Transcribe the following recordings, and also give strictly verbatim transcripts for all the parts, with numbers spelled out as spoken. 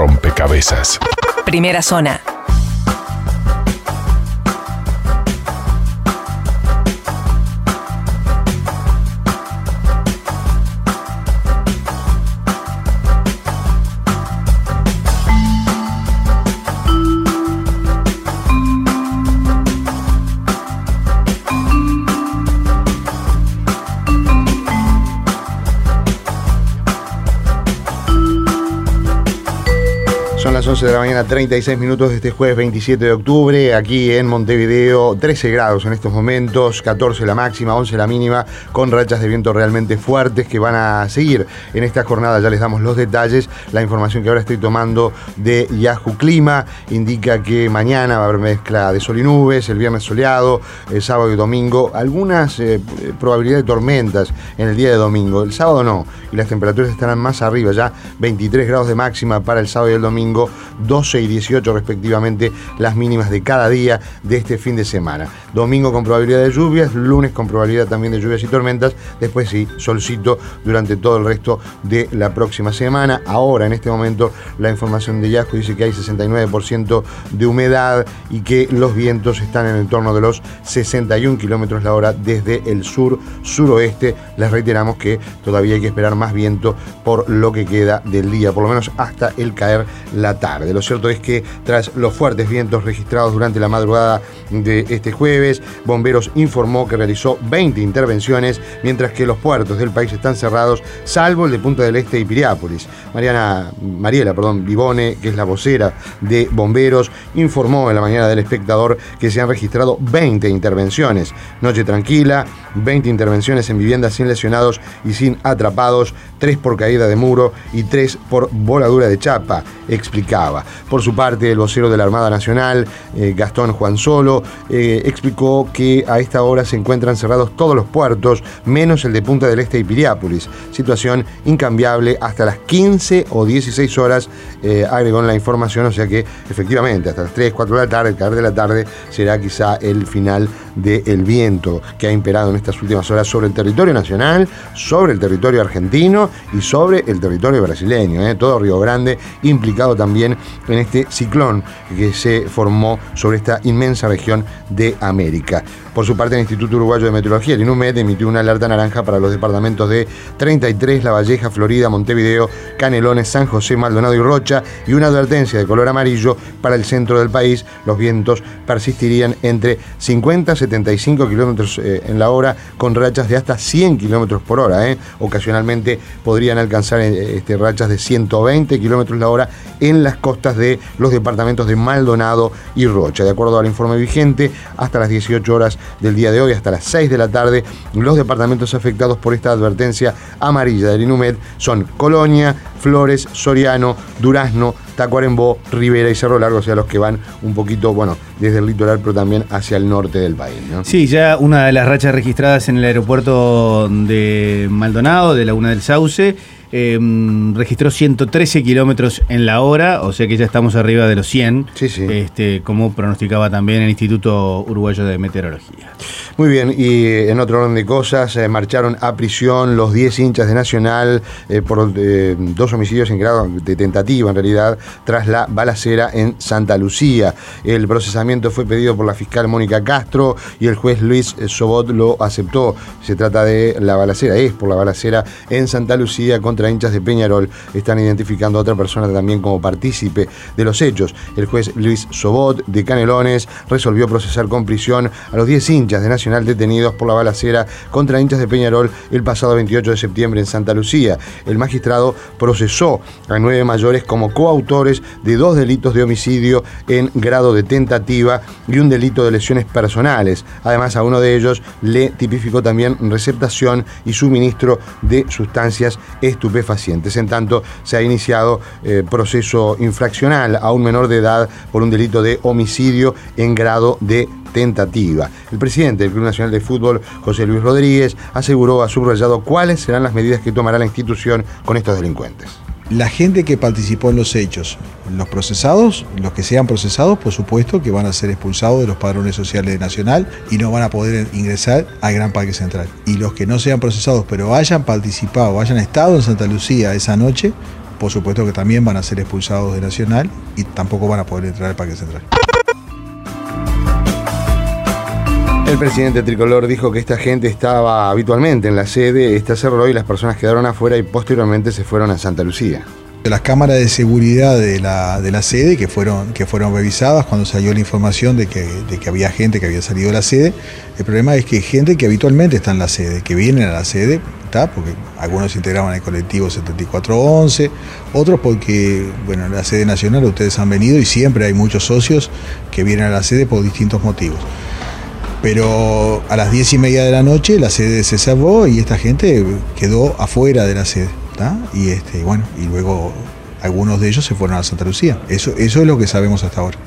rompecabezas. Primera zona. Son las once de la mañana, treinta y seis minutos de este jueves veintisiete de octubre, aquí en Montevideo, trece grados en estos momentos, catorce la máxima, once la mínima, con rachas de viento realmente fuertes que van a seguir en esta jornada. Ya les damos los detalles. La información que ahora estoy tomando de Yahoo Clima indica que mañana va a haber mezcla de sol y nubes, el viernes soleado, el sábado y domingo, algunas eh, probabilidades de tormentas en el día de domingo. El sábado no, y las temperaturas estarán más arriba, ya veintitrés grados de máxima para el sábado y el domingo, doce y dieciocho respectivamente las mínimas de cada día de este fin de semana. Domingo con probabilidad de lluvias, lunes con probabilidad también de lluvias y tormentas, después sí, solcito durante todo el resto de la próxima semana. Ahora, en este momento, la información de Yahoo dice que hay sesenta y nueve por ciento de humedad y que los vientos están en el torno de los sesenta y un kilómetros la hora desde el sur-suroeste. Les reiteramos que todavía hay que esperar más viento por lo que queda del día, por lo menos hasta el caer la tarde. Lo cierto es que tras los fuertes vientos registrados durante la madrugada de este jueves, Bomberos informó que realizó veinte intervenciones, mientras que los puertos del país están cerrados, salvo el de Punta del Este y Piriápolis. Mariana, Mariela, perdón, Vivone, que es la vocera de Bomberos, informó en la mañana del Espectador que se han registrado veinte intervenciones. Noche tranquila, veinte intervenciones en viviendas sin lesionados y sin atrapados, tres por caída de muro y tres por voladura de chapa, explicaba. Por su parte, el vocero de la Armada Nacional, eh, Gastón Juan Solo, eh, explicó que a esta hora se encuentran cerrados todos los puertos, menos el de Punta del Este y Piriápolis. Situación incambiable hasta las quince o dieciséis horas, eh, agregó en la información, o sea que efectivamente hasta las tres, cuatro de la tarde, el caer de la tarde, será quizá el final del viento que ha imperado en estas últimas horas sobre el territorio nacional, sobre el territorio argentino y sobre el territorio brasileño, eh, todo Río Grande implicado también en este ciclón que se formó sobre esta inmensa región de América. Por su parte, el Instituto Uruguayo de Meteorología, el INUMED, emitió una alerta naranja para los departamentos de treinta y tres, La Valleja, Florida, Montevideo, Canelones, San José, Maldonado y Rocha, y una advertencia de color amarillo para el centro del país. Los vientos persistirían entre cincuenta a setenta y cinco kilómetros eh, en la hora, con rachas de hasta cien kilómetros por hora. Eh. Ocasionalmente podrían alcanzar eh, este, rachas de ciento veinte kilómetros la hora en las costas de los departamentos de Maldonado y Rocha. De acuerdo al informe vigente, hasta las dieciocho horas del día de hoy, hasta las seis de la tarde, los departamentos afectados por esta advertencia amarilla del INUMED son Colonia, Flores, Soriano, Durazno, Tacuarembó, Rivera y Cerro Largo, o sea, los que van un poquito, bueno, desde el litoral, pero también hacia el norte del país, ¿no? Sí, ya una de las rachas registradas en el aeropuerto de Maldonado, de Laguna del Sauce, Eh, registró ciento trece kilómetros en la hora, o sea que ya estamos arriba de los cien, sí, sí. Este, como pronosticaba también el Instituto Uruguayo de Meteorología. Muy bien, y en otro orden de cosas, eh, marcharon a prisión los diez hinchas de Nacional eh, por eh, dos homicidios en grado de tentativa, en realidad, tras la balacera en Santa Lucía. El procesamiento fue pedido por la fiscal Mónica Castro y el juez Luis Sobot lo aceptó. Se trata de la balacera, es por la balacera en Santa Lucía contra hinchas de Peñarol. Están identificando a otra persona también como partícipe de los hechos. El juez Luis Sobot de Canelones resolvió procesar con prisión a los diez hinchas de Nacional detenidos por la balacera contra hinchas de Peñarol el pasado veintiocho de septiembre en Santa Lucía. El magistrado procesó a nueve mayores como coautores de dos delitos de homicidio en grado de tentativa y un delito de lesiones personales. Además, a uno de ellos le tipificó también receptación y suministro de sustancias estupefacientes. En tanto, se ha iniciado eh, proceso infraccional a un menor de edad por un delito de homicidio en grado de tentativa. El presidente del Club Nacional de Fútbol, José Luis Rodríguez, aseguró, ha subrayado cuáles serán las medidas que tomará la institución con estos delincuentes. La gente que participó en los hechos, los procesados, los que sean procesados, por supuesto que van a ser expulsados de los padrones sociales de Nacional y no van a poder ingresar al Gran Parque Central. Y los que no sean procesados, pero hayan participado, hayan estado en Santa Lucía esa noche, por supuesto que también van a ser expulsados de Nacional y tampoco van a poder entrar al Parque Central. El presidente tricolor dijo que esta gente estaba habitualmente en la sede, esta cerró y las personas quedaron afuera y posteriormente se fueron a Santa Lucía. Las cámaras de seguridad de la, de la sede que fueron, que fueron revisadas cuando salió la información de que, de que había gente que había salido de la sede. El problema es que gente que habitualmente está en la sede, que vienen a la sede, ¿tá? Porque algunos se integraban al colectivo setenta y cuatro once, otros porque, bueno, en la sede nacional ustedes han venido y siempre hay muchos socios que vienen a la sede por distintos motivos. Pero a las diez y media de la noche la sede se cerró y esta gente quedó afuera de la sede. ¿Tá? Y este, bueno, y luego algunos de ellos se fueron a Santa Lucía. Eso, eso es lo que sabemos hasta ahora.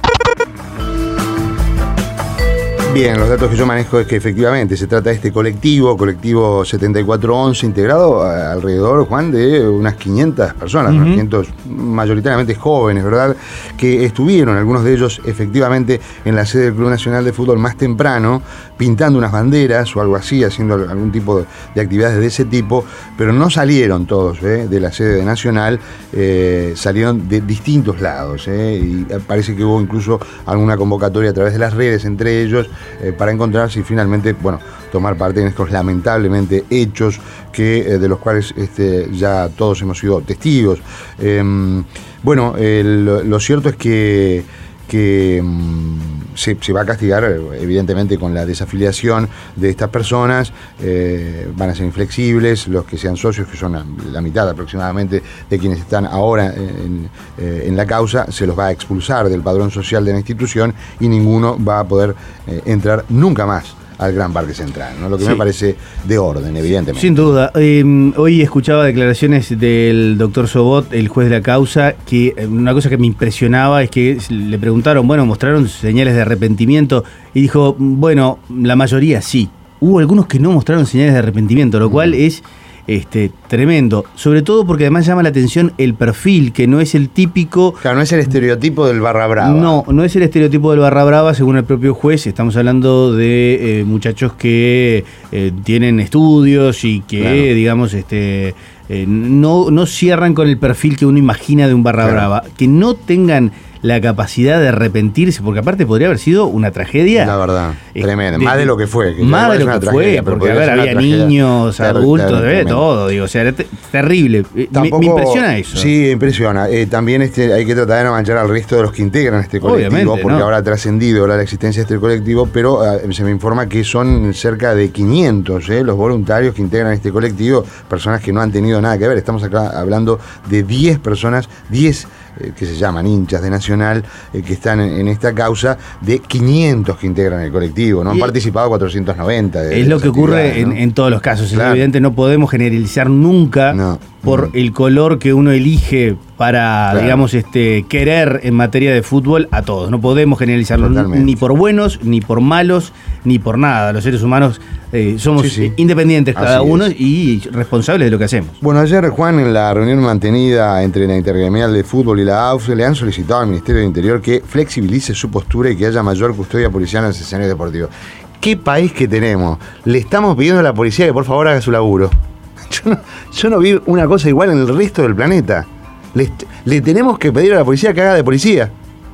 Bien, los datos que yo manejo es que efectivamente se trata de este colectivo, colectivo setenta y cuatro once, integrado alrededor, Juan, de unas quinientas personas, uh-huh. unos quinientos mayoritariamente jóvenes, ¿verdad? Que estuvieron, algunos de ellos efectivamente en la sede del Club Nacional de Fútbol más temprano, pintando unas banderas o algo así, haciendo algún tipo de, de actividades de ese tipo, pero no salieron todos ¿eh? de la sede de Nacional, eh, salieron de distintos lados, ¿eh? Y parece que hubo incluso alguna convocatoria a través de las redes entre ellos, Eh, para encontrarse y finalmente, bueno, tomar parte en estos lamentablemente hechos que, eh, de los cuales este, ya todos hemos sido testigos. Eh, bueno, el, lo cierto es que, que um, se, se va a castigar evidentemente con la desafiliación de estas personas, eh, van a ser inflexibles, los que sean socios, que son la, la mitad aproximadamente de quienes están ahora en, eh, en la causa, se los va a expulsar del padrón social de la institución y ninguno va a poder eh, entrar nunca más al Gran Parque Central, ¿no? Lo que sí. me parece de orden, evidentemente. Sin duda. Eh, hoy escuchaba declaraciones del doctor Sobot, el juez de la causa, que una cosa que me impresionaba es que le preguntaron, bueno, mostraron señales de arrepentimiento, y dijo, bueno, la mayoría sí. Hubo algunos que no mostraron señales de arrepentimiento, lo cual es este, tremendo. Sobre todo porque además llama la atención el perfil, que no es el típico... Claro, no es el estereotipo del barra brava. No, no es el estereotipo del barra brava, según el propio juez. Estamos hablando de eh, muchachos que eh, tienen estudios y que, claro. digamos, este, eh, no, no cierran con el perfil que uno imagina de un barra claro. brava. Que no tengan la capacidad de arrepentirse, porque aparte podría haber sido una tragedia. La verdad, eh, tremenda. Más de lo que fue. Que más de lo que fue, porque a ver, había niños, adultos, de todo, digo, o sea, era te, terrible. Tampoco, me, me impresiona eso. Sí, impresiona. Eh, también este, hay que tratar de no manchar al resto de los que integran este colectivo, obviamente, porque ¿no? ahora ha trascendido ahora la existencia de este colectivo, pero eh, se me informa que son cerca de quinientos eh, los voluntarios que integran este colectivo, personas que no han tenido nada que ver. Estamos acá hablando de diez personas, diez eh, que se llaman hinchas de Nacional, eh, que están en, en esta causa, de quinientos que integran el colectivo. No han participado cuatrocientos noventa. De, es lo que ocurre ¿no? en, en todos los casos. Claro. Es evidente, no podemos generalizar nunca no, por no. el color que uno elige para, claro. digamos, este querer en materia de fútbol a todos. No podemos generalizarlo Totalmente. ni por buenos, ni por malos, ni por nada. Los seres humanos eh, somos sí, sí. independientes cada Así uno es. y responsables de lo que hacemos. Bueno, ayer, Juan, en la reunión mantenida entre la Intergremial de Fútbol y la A U F, le han solicitado al Ministerio del Interior que flexibilice su postura y que haya mayor custodia policial en los escenarios deportivos. ¿Qué país que tenemos? Le estamos pidiendo a la policía que por favor haga su laburo. Yo no, yo no vi una cosa igual en el resto del planeta. Le, le tenemos que pedir a la policía que haga de policía.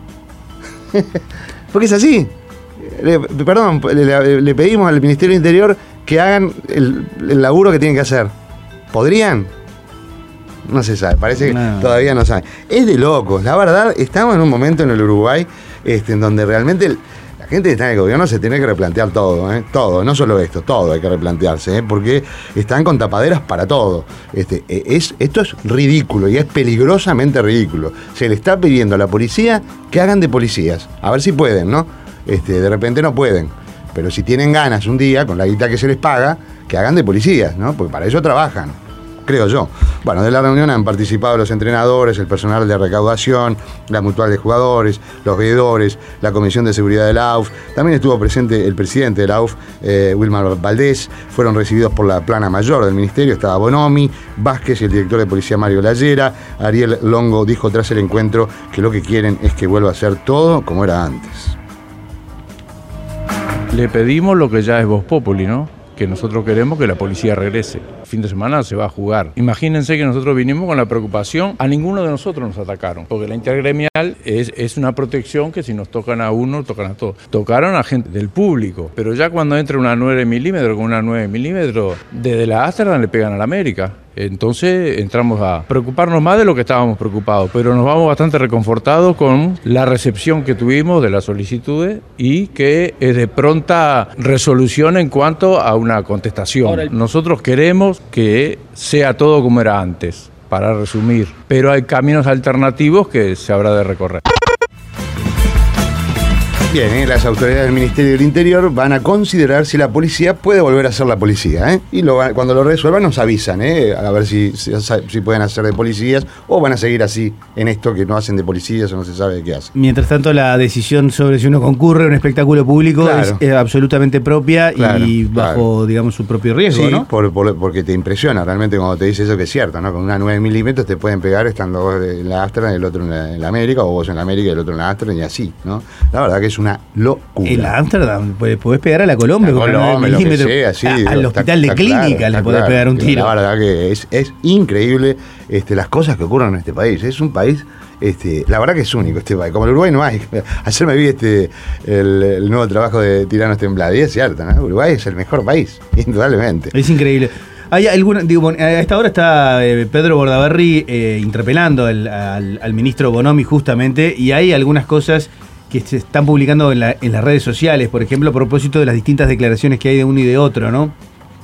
Porque es así. Le, perdón, le, le pedimos al Ministerio del Interior que hagan el, el laburo que tienen que hacer. ¿Podrían? No se sabe, parece que no. todavía no saben. Es de locos, la verdad, estamos en un momento en el Uruguay este, en donde realmente el, la gente que está en el gobierno se tiene que replantear todo, ¿eh? todo, no solo esto, todo hay que replantearse, ¿eh? porque están con tapaderas para todo. Este, es, esto es ridículo y es peligrosamente ridículo. Se le está pidiendo a la policía que hagan de policías, a ver si pueden, ¿no? Este, de repente no pueden, pero si tienen ganas un día, con la guita que se les paga, que hagan de policías, ¿no? Porque para eso trabajan, creo yo. Bueno, de la reunión han participado los entrenadores, el personal de recaudación, la mutual de jugadores, los veedores, la Comisión de Seguridad de la A U F. También estuvo presente el presidente de la A U F, eh, Wilmar Valdés. Fueron recibidos por la plana mayor del ministerio, estaba Bonomi, Vázquez y el director de policía Mario Lallera. Ariel Longo dijo tras el encuentro que lo que quieren es que vuelva a ser todo como era antes. Le pedimos lo que ya es Vox Populi, ¿no? Que que nosotros queremos que la policía regrese. El fin de semana se va a jugar. Imagínense que nosotros vinimos con la preocupación, a ninguno de nosotros nos atacaron, porque la intergremial es, es una protección que si nos tocan a uno, tocan a todos. Tocaron a gente del público, pero ya cuando entra una nueve milímetros con una nueve milímetros, desde la Ámsterdam le pegan a la América. Entonces entramos a preocuparnos más de lo que estábamos preocupados, pero nos vamos bastante reconfortados con la recepción que tuvimos de las solicitudes y que es de pronta resolución en cuanto a una contestación. Ahora, nosotros queremos que sea todo como era antes, para resumir, pero hay caminos alternativos que se habrá de recorrer. Bien, ¿eh? Las autoridades del Ministerio del Interior van a considerar si la policía puede volver a ser la policía, ¿eh? Y lo, cuando lo resuelvan nos avisan, ¿eh? A ver si, si, si pueden hacer de policías o van a seguir así en esto que no hacen de policías o no se sabe de qué hacen. Mientras tanto, la decisión sobre si uno concurre a un espectáculo público claro. es, es absolutamente propia claro, y bajo, claro. digamos, su propio riesgo, sí, ¿no? Por, por, porque te impresiona realmente cuando te dice eso que es cierto, ¿no? Con una nueve milímetros te pueden pegar estando vos en la Ámsterdam y el otro en la, en la América, o vos en la América y el otro en la Ámsterdam y así, ¿no? La verdad que es una locura. En la Ámsterdam podés pegar a la Colombia, la Colombia lo que sea, sí, a, digo, al hospital está, de está clínica claro, le podés claro, pegar un tiro. La verdad que es, es increíble este, las cosas que ocurren en este país. Es un país, este, la verdad que es único este país. Como el Uruguay no hay. Ayer me vi este, el, el nuevo trabajo de Tiranos Temblad y es cierto, ¿no? Uruguay es el mejor país, indudablemente. Es increíble. Hay alguna, digo, a esta hora está eh, Pedro Bordaberry eh, interpelando al, al, al ministro Bonomi justamente, y hay algunas cosas que se están publicando en, la, en las redes sociales, por ejemplo, a propósito de las distintas declaraciones que hay de uno y de otro, ¿no?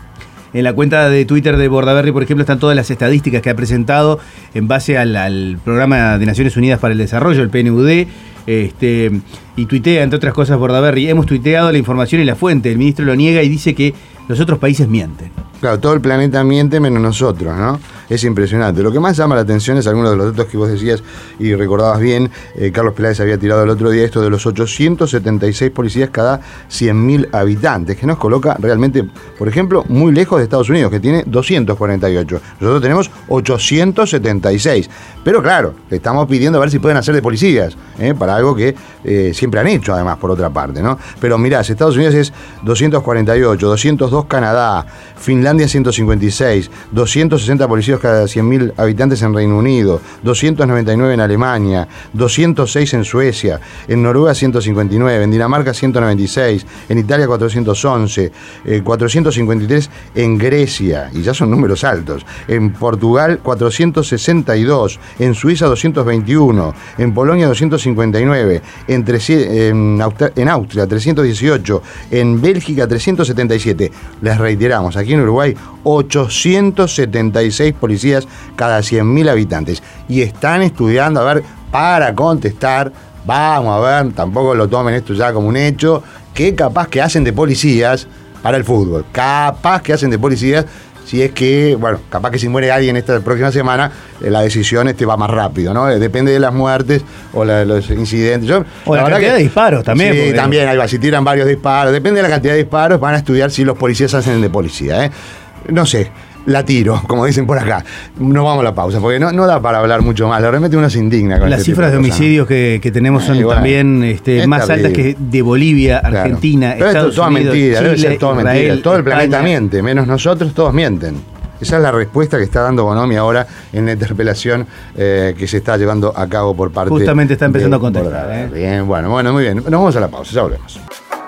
En la cuenta de Twitter de Bordaberry, por ejemplo, están todas las estadísticas que ha presentado en base al, al Programa de Naciones Unidas para el Desarrollo, el P N U D, este, y tuitea, entre otras cosas, Bordaberry: hemos tuiteado la información y la fuente. El ministro lo niega y dice que los otros países mienten. Claro, todo el planeta miente menos nosotros, ¿no? Es impresionante. Lo que más llama la atención es algunos de los datos que vos decías y recordabas bien. eh, Carlos Peláez había tirado el otro día esto de los ochocientos setenta y seis policías cada cien mil habitantes, que nos coloca realmente, por ejemplo, muy lejos de Estados Unidos, que tiene doscientos cuarenta y ocho. Nosotros tenemos ochocientos setenta y seis. Pero claro, le estamos pidiendo a ver si pueden hacer de policías, ¿eh? Para algo que eh, siempre han hecho, además, por otra parte, ¿no? Pero mirá, Estados Unidos es doscientos cuarenta y ocho, doscientos dos Canadá, Finlandia ciento cincuenta y seis, doscientos sesenta policías cada cien mil habitantes en Reino Unido, doscientos noventa y nueve en Alemania, doscientos seis en Suecia, en Noruega ciento cincuenta y nueve, en Dinamarca ciento noventa y seis, en Italia cuatrocientos once, eh, cuatrocientos cincuenta y tres en Grecia, y ya son números altos, en Portugal cuatrocientos sesenta y dos, en Suiza doscientos veintiuno, en Polonia doscientos cincuenta y nueve, en, en, Austria, en Austria trescientos dieciocho, en Bélgica trescientos setenta y siete. Les reiteramos, aquí en Uruguay ochocientos setenta y seis policías cada cien mil habitantes, y están estudiando, a ver, para contestar, vamos a ver, tampoco lo tomen esto ya como un hecho, que capaz que hacen de policías para el fútbol, capaz que hacen de policías, si es que, bueno, capaz que si muere alguien esta próxima semana, eh, la decisión este va más rápido, ¿no? Eh, depende de las muertes o la, los incidentes. Yo, o la, la cantidad que, de disparos también. Sí, porque... también, ahí va, si tiran varios disparos, depende de la cantidad de disparos, van a estudiar si los policías hacen de policía, ¿eh? No sé, la tiro, como dicen por acá. No vamos a la pausa, porque no, no da para hablar mucho más. Realmente uno se indigna con las este cifras de, de homicidios que, que tenemos son eh, bueno, también este, más terrible. Altas que de Bolivia, Argentina, claro. Pero Estados esto es toda Unidos, mentira, Chile, debe ser todo Israel, mentira. Todo el planeta España. Miente, menos nosotros, todos mienten. Esa es la respuesta que está dando Bonomi ahora en la interpelación eh, que se está llevando a cabo por parte. Justamente está empezando a contestar. ¿eh? Bien, bueno, bueno, muy bien. Nos vamos a la pausa, ya volvemos.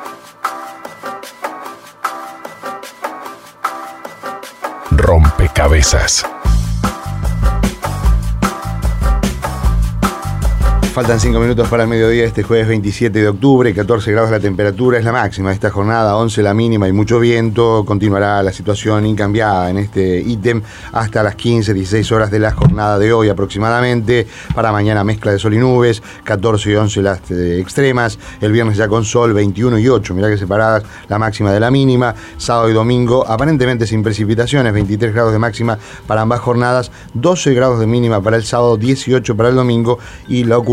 Rompecabezas. Faltan cinco minutos para el mediodía, este jueves veintisiete de octubre, catorce grados la temperatura, es la máxima de esta jornada, once la mínima y mucho viento. Continuará la situación incambiada en este ítem hasta las quince, dieciséis horas de la jornada de hoy aproximadamente. Para mañana mezcla de sol y nubes, catorce y once las eh, extremas, el viernes ya con sol, veintiuno y ocho, mirá que separadas la máxima de la mínima. Sábado y domingo aparentemente sin precipitaciones, veintitrés grados de máxima para ambas jornadas, doce grados de mínima para el sábado, dieciocho para el domingo, y la ocurrencia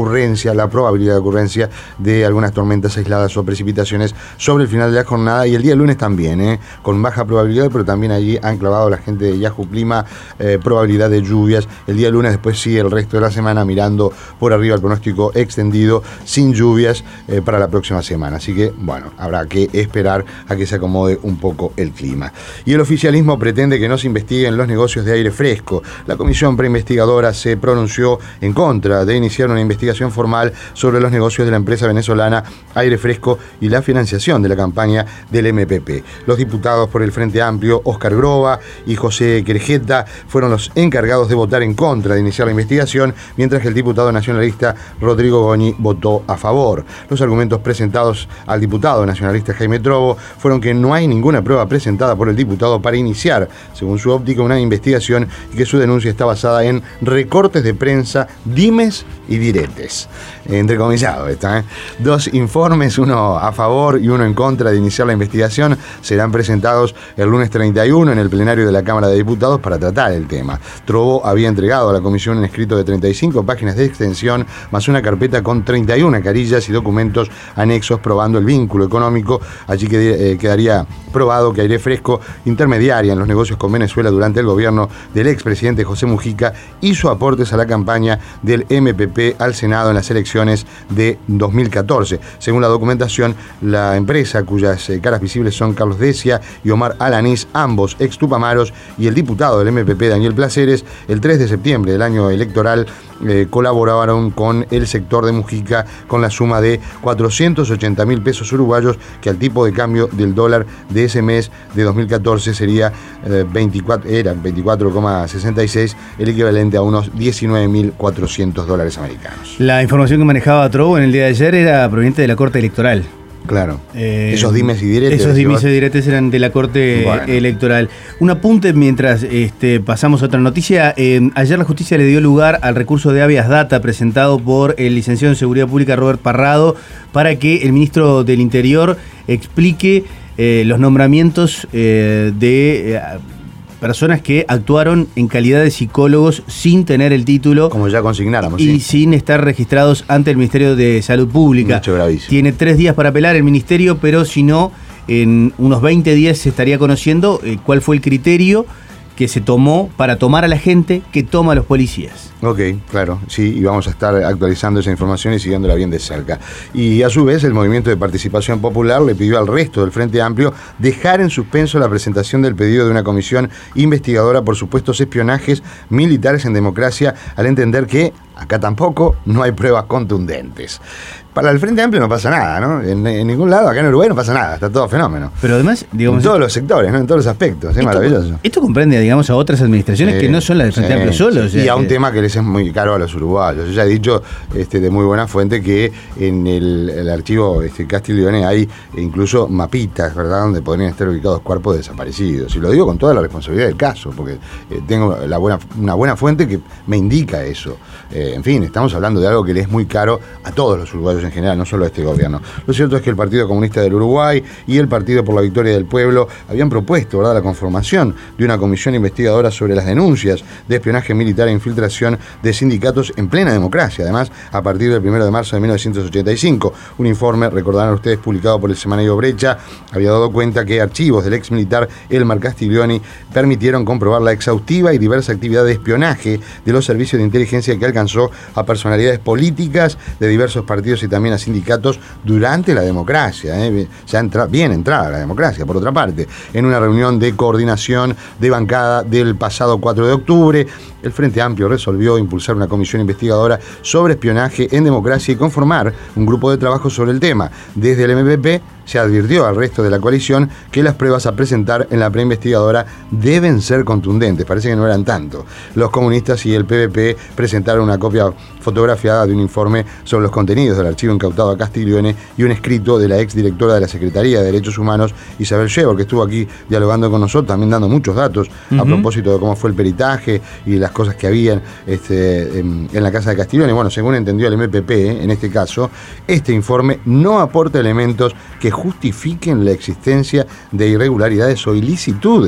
ocurrencia, la probabilidad de ocurrencia de algunas tormentas aisladas o precipitaciones sobre el final de la jornada y el día lunes también, ¿eh? Con baja probabilidad, pero también allí han clavado la gente de Yahoo Clima eh, probabilidad de lluvias el día lunes, después sí el resto de la semana mirando por arriba el pronóstico extendido sin lluvias eh, para la próxima semana. Así que, bueno, habrá que esperar a que se acomode un poco el clima. Y el oficialismo pretende que no se investiguen los negocios de aire fresco. La comisión preinvestigadora se pronunció en contra de iniciar una investigación formal sobre los negocios de la empresa venezolana Aire Fresco y la financiación de la campaña del M P P. Los diputados por el Frente Amplio, Óscar Groba y José Querejeta, fueron los encargados de votar en contra de iniciar la investigación, mientras que el diputado nacionalista Rodrigo Goñi votó a favor. Los argumentos presentados al diputado nacionalista Jaime Trovo fueron que no hay ninguna prueba presentada por el diputado para iniciar, según su óptica, una investigación y que su denuncia está basada en recortes de prensa, dimes y diretes. Entrecomillado está, ¿eh? Dos informes, uno a favor y uno en contra de iniciar la investigación, serán presentados el lunes treinta y uno en el plenario de la Cámara de Diputados para tratar el tema. Trovo había entregado a la comisión un escrito de treinta y cinco páginas de extensión, más una carpeta con treinta y una carillas y documentos anexos probando el vínculo económico. Allí que, eh, quedaría probado que Aire Fresco, intermediaria en los negocios con Venezuela durante el gobierno del expresidente José Mujica, hizo aportes a la campaña del M P P al Senado en las elecciones de dos mil catorce. Según la documentación, la empresa, cuyas eh, caras visibles son Carlos Decia y Omar Alanís, ambos ex Tupamaros, y el diputado del M P P, Daniel Placeres, el tres de septiembre del año electoral, eh, colaboraron con el sector de Mujica con la suma de cuatrocientos ochenta mil pesos uruguayos, que al tipo de cambio del dólar de ese mes de dos mil catorce sería eh, veinticuatro, era veinticuatro coma sesenta y seis, el equivalente a unos diecinueve mil cuatrocientos dólares americanos. La información que manejaba Trovo en el día de ayer era proveniente de la Corte Electoral. Claro, eh, esos dimes y diretes. Esos dimes y diretes eran de la Corte bueno. Electoral. Un apunte mientras este, pasamos a otra noticia. Eh, ayer la justicia le dio lugar al recurso de habeas data presentado por el licenciado en Seguridad Pública Robert Parrado para que el ministro del Interior explique eh, los nombramientos eh, de... Eh, personas que actuaron en calidad de psicólogos sin tener el título. Como ya consignáramos. Y sí. sin estar registrados ante el Ministerio de Salud Pública. Mucho gravísimo. Tiene tres días para apelar el Ministerio, pero si no, en unos veinte días se estaría conociendo eh, cuál fue el criterio que se tomó para tomar a la gente que toma a los policías. Ok, claro, sí, y vamos a estar actualizando esa información y siguiéndola bien de cerca. Y a su vez, el Movimiento de Participación Popular le pidió al resto del Frente Amplio dejar en suspenso la presentación del pedido de una comisión investigadora por supuestos espionajes militares en democracia, al entender que acá tampoco no hay pruebas contundentes. Para el Frente Amplio no pasa nada, ¿no? En, en ningún lado, acá en Uruguay no pasa nada, está todo fenómeno. Pero además, digamos... En todos los sectores, ¿no? En todos los aspectos, es esto, maravilloso. Esto comprende, digamos, a otras administraciones eh, que no son las del Frente eh, Amplio solo. Sí, o sea, y a que... un tema que les es muy caro a los uruguayos. Yo ya he dicho este, de muy buena fuente que en el, el archivo este, Castiglione hay incluso mapitas, ¿verdad?, donde podrían estar ubicados cuerpos desaparecidos. Y lo digo con toda la responsabilidad del caso, porque eh, tengo la buena, una buena fuente que me indica eso. Eh, en fin, estamos hablando de algo que le es muy caro a todos los uruguayos en general, no solo a este gobierno. Lo cierto es que el Partido Comunista del Uruguay y el Partido por la Victoria del Pueblo habían propuesto, ¿verdad?, la conformación de una comisión investigadora sobre las denuncias de espionaje militar e infiltración de sindicatos en plena democracia, además a partir del primero de marzo de mil novecientos ochenta y cinco. Un informe, recordarán ustedes, publicado por el semanario Brecha, había dado cuenta que archivos del ex militar Elmar Castiglioni permitieron comprobar la exhaustiva y diversa actividad de espionaje de los servicios de inteligencia que alcanzó a personalidades políticas de diversos partidos y también a sindicatos durante la democracia, ¿eh? ya entra, bien entrada la democracia, por otra parte. En una reunión de coordinación de bancada del pasado cuatro de octubre, el Frente Amplio resolvió impulsar una comisión investigadora sobre espionaje en democracia y conformar un grupo de trabajo sobre el tema. Desde el M P P se advirtió al resto de la coalición que las pruebas a presentar en la preinvestigadora deben ser contundentes. Parece que no eran tanto. Los comunistas y el P V P presentaron una copia fotografiada de un informe sobre los contenidos del archivo incautado a Castiglione y un escrito de la exdirectora de la Secretaría de Derechos Humanos, Isabel Shevor, que estuvo aquí dialogando con nosotros, también dando muchos datos uh-huh. a propósito de cómo fue el peritaje y las cosas que habían este, en, en la casa de Castiglione. Bueno, según entendió el M P P, ¿eh? en este caso, este informe no aporta elementos que justifiquen la existencia de irregularidades o ilicitudes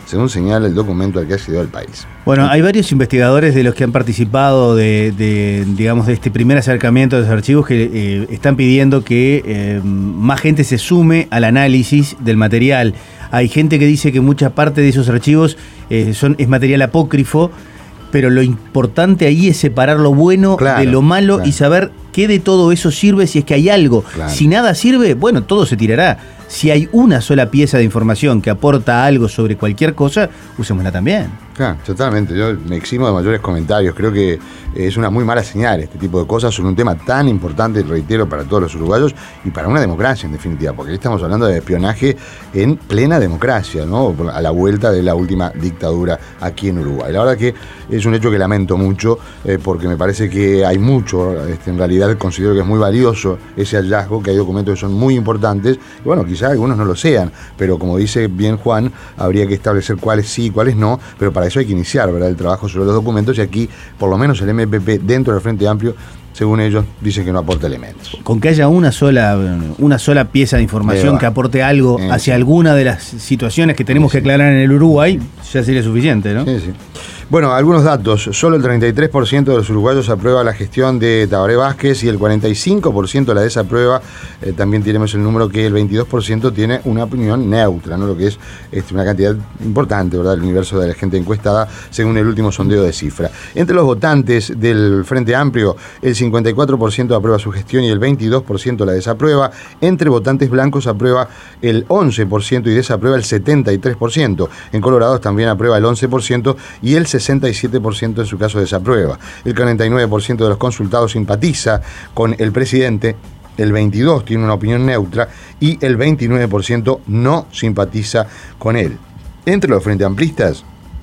según señala el documento al que accedió el país. Bueno, hay varios investigadores de los que han participado de, de digamos, de este primer acercamiento de los archivos que eh, están pidiendo que eh, más gente se sume al análisis del material. Hay gente que dice que mucha parte de esos archivos eh, son, es material apócrifo, pero lo importante ahí es separar lo bueno claro, de lo malo claro. y saber qué de todo eso sirve si es que hay algo. Claro. Si nada sirve, bueno, todo se tirará. Si hay una sola pieza de información que aporta algo sobre cualquier cosa, usémosla también. Claro, totalmente. Yo me eximo de mayores comentarios. Creo que es una muy mala señal este tipo de cosas sobre un tema tan importante, reitero, para todos los uruguayos y para una democracia en definitiva, porque aquí estamos hablando de espionaje en plena democracia, ¿no? A la vuelta de la última dictadura aquí en Uruguay. La verdad que es un hecho que lamento mucho, eh, porque me parece que hay mucho, este, en realidad considero que es muy valioso ese hallazgo, que hay documentos que son muy importantes, y bueno, quizás algunos no lo sean, pero como dice bien Juan, habría que establecer cuáles sí y cuáles no, pero para eso hay que iniciar, ¿verdad?, el trabajo sobre los documentos, y aquí, por lo menos el M P P dentro del Frente Amplio, según ellos, dice que no aporta elementos. Con que haya una sola, una sola pieza de información Eva. que aporte algo eh, hacia sí. alguna de las situaciones que tenemos sí, que aclarar en el Uruguay, ya sería suficiente, ¿no? Sí, sí. Bueno, algunos datos. Solo el treinta y tres por ciento de los uruguayos aprueba la gestión de Tabaré Vázquez y el cuarenta y cinco por ciento la desaprueba. Eh, también tenemos el número que el veintidós por ciento tiene una opinión neutra, ¿no? Lo que es este, una cantidad importante, ¿verdad?, el universo de la gente encuestada según el último sondeo de Cifra. Entre los votantes del Frente Amplio, el cincuenta y cuatro por ciento aprueba su gestión y el veintidós por ciento la desaprueba. Entre votantes blancos aprueba el once por ciento y desaprueba el setenta y tres por ciento. En Colorados también aprueba el once por ciento y el sesenta y siete por ciento en su caso desaprueba. El cuarenta y nueve por ciento de los consultados simpatiza con el presidente, el veintidós por ciento tiene una opinión neutra y el veintinueve por ciento no simpatiza con él. Entre los frente amplistas,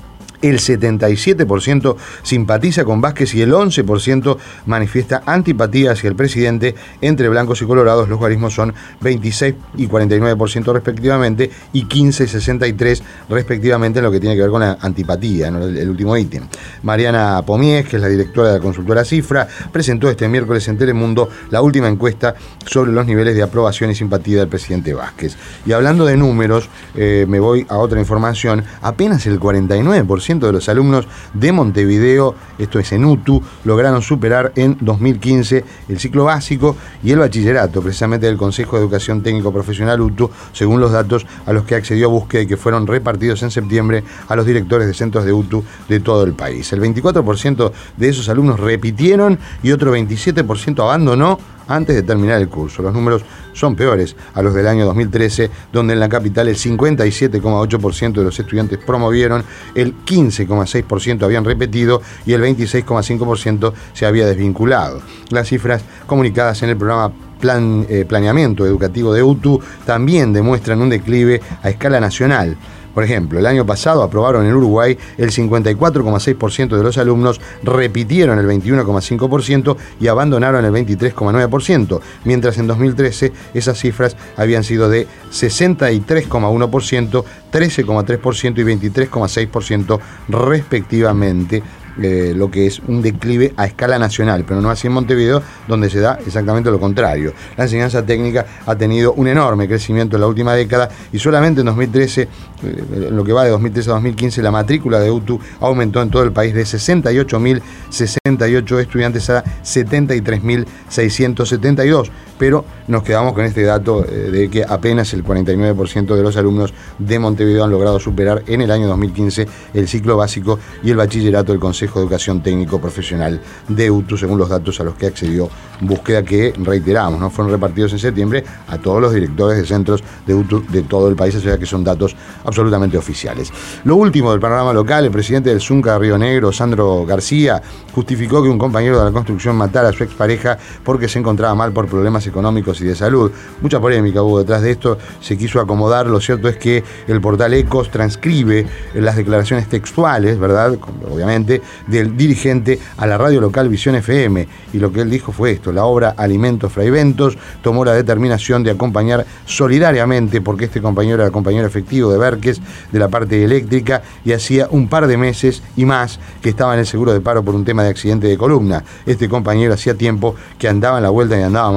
el setenta y siete por ciento simpatiza con Vázquez y el once por ciento manifiesta antipatía hacia el presidente. Entre blancos y colorados los guarismos son veintiséis y cuarenta y nueve por ciento respectivamente y quince y sesenta y tres respectivamente en lo que tiene que ver con la antipatía, ¿no?, el, el último ítem. Mariana Pomies, que es la directora de la consultora Cifra, presentó este miércoles en Telemundo la última encuesta sobre los niveles de aprobación y simpatía del presidente Vázquez. Y hablando de números, eh, me voy a otra información. Apenas el cuarenta y nueve por ciento de los alumnos de Montevideo, esto es en UTU, lograron superar en dos mil quince el ciclo básico y el bachillerato, precisamente del Consejo de Educación Técnico Profesional UTU, según los datos a los que accedió Búsqueda y que fueron repartidos en septiembre a los directores de centros de UTU de todo el país. El veinticuatro por ciento de esos alumnos repitieron y otro veintisiete por ciento abandonó antes de terminar el curso. Los números son peores a los del año dos mil trece, donde en la capital el cincuenta y siete coma ocho por ciento de los estudiantes promovieron, el quince coma seis por ciento habían repetido y el veintiséis coma cinco por ciento se había desvinculado. Las cifras comunicadas en el programa Plan, eh, Planeamiento Educativo de UTU también demuestran un declive a escala nacional. Por ejemplo, el año pasado aprobaron en Uruguay el cincuenta y cuatro coma seis por ciento de los alumnos, repitieron el veintiuno coma cinco por ciento y abandonaron el veintitrés coma nueve por ciento, mientras en dos mil trece esas cifras habían sido de sesenta y tres coma uno por ciento, trece coma tres por ciento y veintitrés coma seis por ciento respectivamente. Eh, lo que es un declive a escala nacional, pero no así en Montevideo, donde se da exactamente lo contrario. La enseñanza técnica ha tenido un enorme crecimiento en la última década y solamente en dos mil trece, eh, en lo que va de dos mil trece a dos mil quince, la matrícula de UTU aumentó en todo el país de sesenta y ocho mil sesenta y ocho estudiantes a setenta y tres mil seiscientos setenta y dos, pero nos quedamos con este dato eh, de que apenas el cuarenta y nueve por ciento de los alumnos de Montevideo han logrado superar en el año dos mil quince el ciclo básico y el bachillerato del Consejo de Educación Técnico Profesional de UTU, según los datos a los que accedió Búsqueda, que reiteramos, ¿no?, fueron repartidos en septiembre a todos los directores de centros de UTU de todo el país, o sea que son datos absolutamente oficiales. Lo último del panorama local, el presidente del Zunca de Río Negro, Sandro García, justificó que un compañero de la construcción matara a su expareja porque se encontraba mal por problemas económicos y de salud. Mucha polémica hubo detrás de esto, se quiso acomodar. Lo cierto es que el portal Ecos transcribe las declaraciones textuales, ¿verdad?, obviamente, del dirigente a la radio local Visión F M, y lo que él dijo fue esto: la obra Alimentos Fraiventos tomó la determinación de acompañar solidariamente, porque este compañero era el compañero efectivo de Vérquez de la parte eléctrica y hacía un par de meses y más que estaba en el seguro de paro por un tema de accidente de columna. Este compañero hacía tiempo que andaba en la vuelta y andaba mal,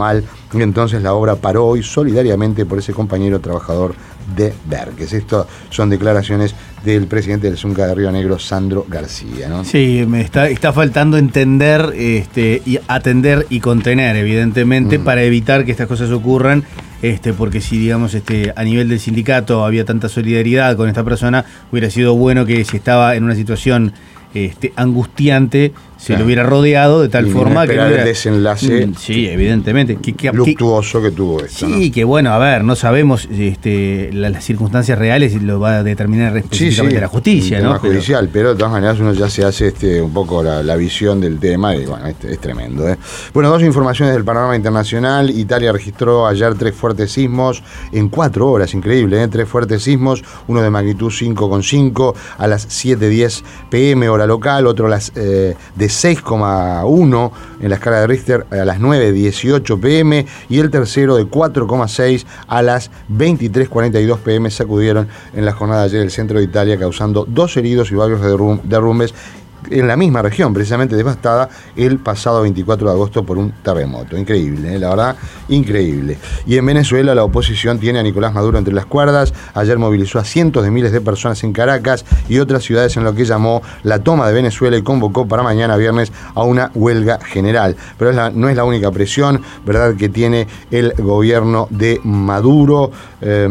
y entonces la obra paró hoy solidariamente por ese compañero trabajador de Vérquez. Estas son declaraciones del presidente del Zunca de Río Negro, Sandro García, ¿no? Sí, me está, está faltando entender, este, y atender y contener, evidentemente, mm. para evitar que estas cosas ocurran, este, porque si, digamos, este, a nivel del sindicato había tanta solidaridad con esta persona, hubiera sido bueno que si estaba en una situación este, angustiante, se claro. lo hubiera rodeado de tal y forma que hubiera, el desenlace sí, evidentemente que, que, luctuoso que, que tuvo esto, sí, ¿no? Que bueno, a ver, no sabemos este, las, las circunstancias reales lo va a determinar específicamente sí, sí, la justicia, ¿no? Judicial, pero, pero de todas maneras uno ya se hace este un poco la, la visión del tema y bueno, este, es tremendo, ¿eh? Bueno, dos informaciones del panorama internacional. Italia registró ayer tres fuertes sismos en cuatro horas, increíble, ¿eh? Tres fuertes sismos, uno de magnitud cinco coma cinco a las siete diez pm hora local, otro a las eh, de seis coma uno en la escala de Richter a las nueve dieciocho pm y el tercero de cuatro coma seis a las veintitrés cuarenta y dos pm sacudieron en la jornada de ayer el centro de Italia, causando dos heridos y varios derrum- derrumbes en la misma región, precisamente devastada el pasado veinticuatro de agosto por un terremoto. Increíble, ¿eh? La verdad, increíble. Y en Venezuela la oposición tiene a Nicolás Maduro entre las cuerdas. Ayer movilizó a cientos de miles de personas en Caracas y otras ciudades en lo que llamó la toma de Venezuela y convocó para mañana viernes a una huelga general. Pero es la, no es la única presión, ¿verdad?, que tiene el gobierno de Maduro. Eh,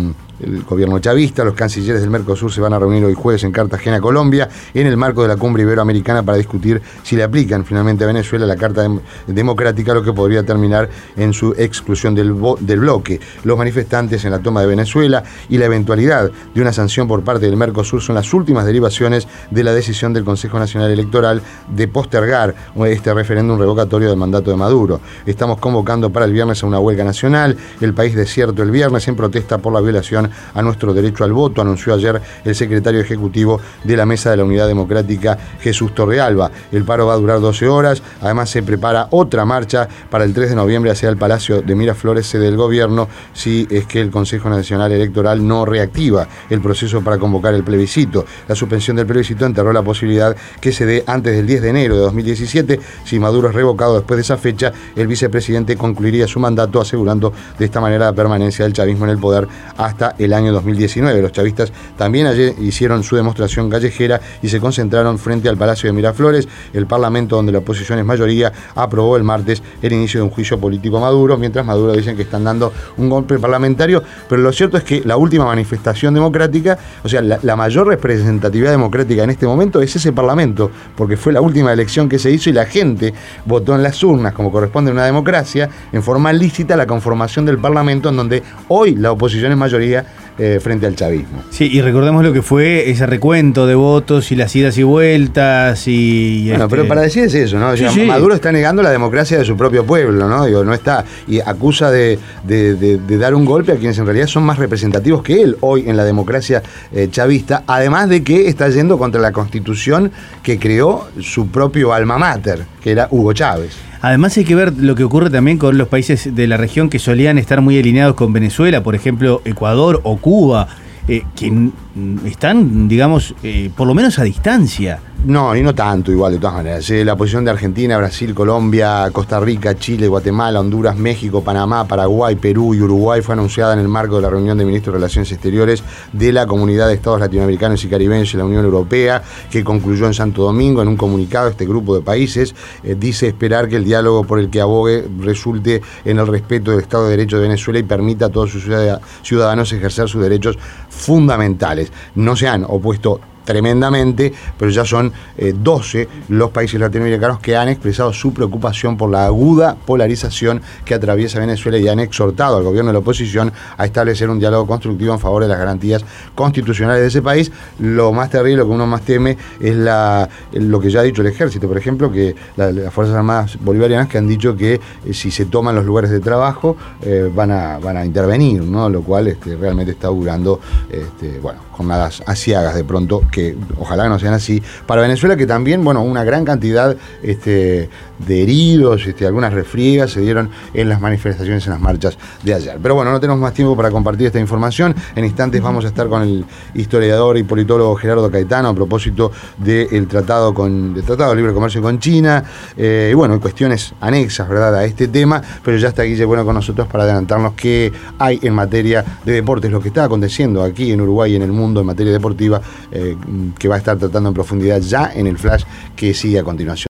El gobierno chavista. Los cancilleres del Mercosur se van a reunir hoy jueves en Cartagena, Colombia, en el marco de la cumbre iberoamericana para discutir si le aplican finalmente a Venezuela la Carta Dem- Democrática, lo que podría terminar en su exclusión del, bo- del bloque. Los manifestantes en la toma de Venezuela y la eventualidad de una sanción por parte del Mercosur son las últimas derivaciones de la decisión del Consejo Nacional Electoral de postergar este referéndum revocatorio del mandato de Maduro. Estamos convocando para el viernes a una huelga nacional, el país desierto el viernes en protesta por la violación a nuestro derecho al voto, anunció ayer el secretario ejecutivo de la Mesa de la Unidad Democrática, Jesús Torrealba. El paro va a durar doce horas, además se prepara otra marcha para el tres de noviembre hacia el Palacio de Miraflores, sede del gobierno, si es que el Consejo Nacional Electoral no reactiva el proceso para convocar el plebiscito. La suspensión del plebiscito enterró la posibilidad que se dé antes del diez de enero de dos mil diecisiete. Si Maduro es revocado después de esa fecha, el vicepresidente concluiría su mandato, asegurando de esta manera la permanencia del chavismo en el poder hasta el año dos mil diecinueve. Los chavistas también ayer hicieron su demostración callejera y se concentraron frente al Palacio de Miraflores. El Parlamento, donde la oposición es mayoría, aprobó el martes el inicio de un juicio político a Maduro, mientras Maduro dicen que están dando un golpe parlamentario, pero lo cierto es que la última manifestación democrática, o sea, la, la mayor representatividad democrática en este momento es ese Parlamento, porque fue la última elección que se hizo y la gente votó en las urnas, como corresponde a una democracia, en forma lícita, la conformación del Parlamento, en donde hoy la oposición es mayoría Eh, frente al chavismo. Sí, y recordemos lo que fue ese recuento de votos y las idas y vueltas y... Bueno, este... pero para decir es eso, ¿no? O sea, sí, sí. Maduro está negando la democracia de su propio pueblo, ¿no? Digo, no está, y acusa de, de, de, de dar un golpe a quienes en realidad son más representativos que él hoy en la democracia eh, chavista, además de que está yendo contra la constitución que creó su propio alma mater, que era Hugo Chávez. Además hay que ver lo que ocurre también con los países de la región que solían estar muy alineados con Venezuela, por ejemplo Ecuador o Cuba, eh, que están, digamos, eh, por lo menos a distancia. No, y no tanto igual, de todas maneras. Eh, la posición de Argentina, Brasil, Colombia, Costa Rica, Chile, Guatemala, Honduras, México, Panamá, Paraguay, Perú y Uruguay fue anunciada en el marco de la reunión de ministros de Relaciones Exteriores de la Comunidad de Estados Latinoamericanos y Caribeños y la Unión Europea, que concluyó en Santo Domingo. En un comunicado, este grupo de países eh, dice esperar que el diálogo por el que abogue resulte en el respeto del Estado de Derecho de Venezuela y permita a todos sus ciudadanos ejercer sus derechos fundamentales. No se han opuesto tremendamente, pero ya son eh, doce los países latinoamericanos que han expresado su preocupación por la aguda polarización que atraviesa Venezuela y han exhortado al gobierno de la oposición a establecer un diálogo constructivo en favor de las garantías constitucionales de ese país. Lo más terrible, lo que uno más teme, es la, lo que ya ha dicho el ejército, por ejemplo, que la, las Fuerzas Armadas Bolivarianas, que han dicho que eh, si se toman los lugares de trabajo eh, van, a, van a intervenir, ¿no? Lo cual este, realmente está augurando, este, bueno, jornadas aciagas de pronto, que ojalá no sean así. Para Venezuela, que también, bueno, una gran cantidad este, de heridos, este, algunas refriegas se dieron en las manifestaciones, en las marchas de ayer. Pero bueno, no tenemos más tiempo para compartir esta información. En instantes vamos a estar con el historiador y politólogo Gerardo Caetano a propósito del tratado con del Tratado de Libre Comercio con China, eh, y bueno, cuestiones anexas, ¿verdad?, a este tema, pero ya está Guille Bueno con nosotros para adelantarnos qué hay en materia de deportes, lo que está aconteciendo aquí en Uruguay y en el mundo en materia deportiva, eh, que va a estar tratando en profundidad ya en el flash que sigue a continuación.